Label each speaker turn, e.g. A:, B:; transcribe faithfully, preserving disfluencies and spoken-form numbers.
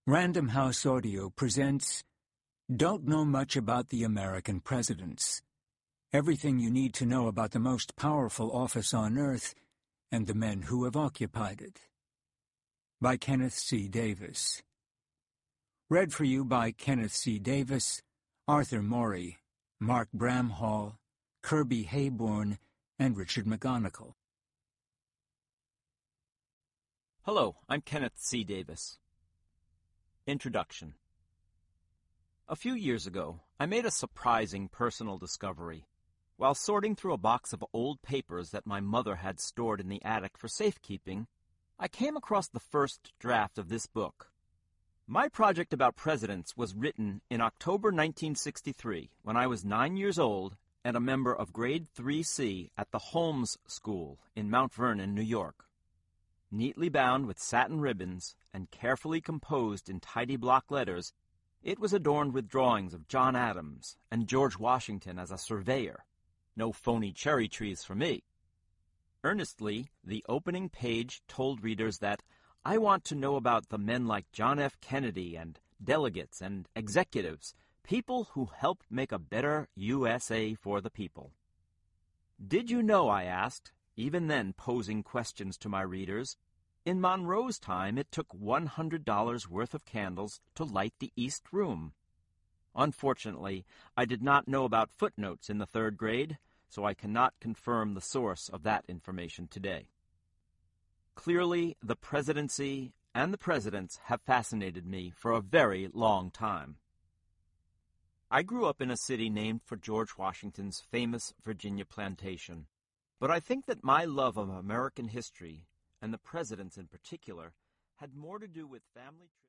A: Random House Audio presents Don't Know Much About the American Presidents. Everything you need to know about the most powerful office on earth and the men who have occupied it. By Kenneth C. Davis. Read for you by Kenneth C. Davis, Arthur Morey, Mark Bramhall, Kirby Hayborn, and Richard McGonigal.
B: Hello, I'm Kenneth C. Davis. Introduction. A few years ago, I made a surprising personal discovery. While sorting through a box of old papers that my mother had stored in the attic for safekeeping, I came across the first draft of this book. My project about presidents was written in October nineteen sixty-three, when I was nine years old and a member of Grade three C at the Holmes School in Mount Vernon, New York. Neatly bound with satin ribbons and carefully composed in tidy block letters, it was adorned with drawings of John Adams and George Washington as a surveyor. No phony cherry trees for me. Earnestly, the opening page told readers that I want to know about the men like John F. Kennedy and delegates and executives, people who helped make a better U S A for the people. Did you know, I asked, even then posing questions to my readers, in Monroe's time it took one hundred dollars worth of candles to light the East Room. Unfortunately, I did not know about footnotes in the third grade, so I cannot confirm the source of that information today. Clearly, the presidency and the presidents have fascinated me for a very long time. I grew up in a city named for George Washington's famous Virginia plantation. But I think that my love of American history, and the presidents in particular, had more to do with family trips.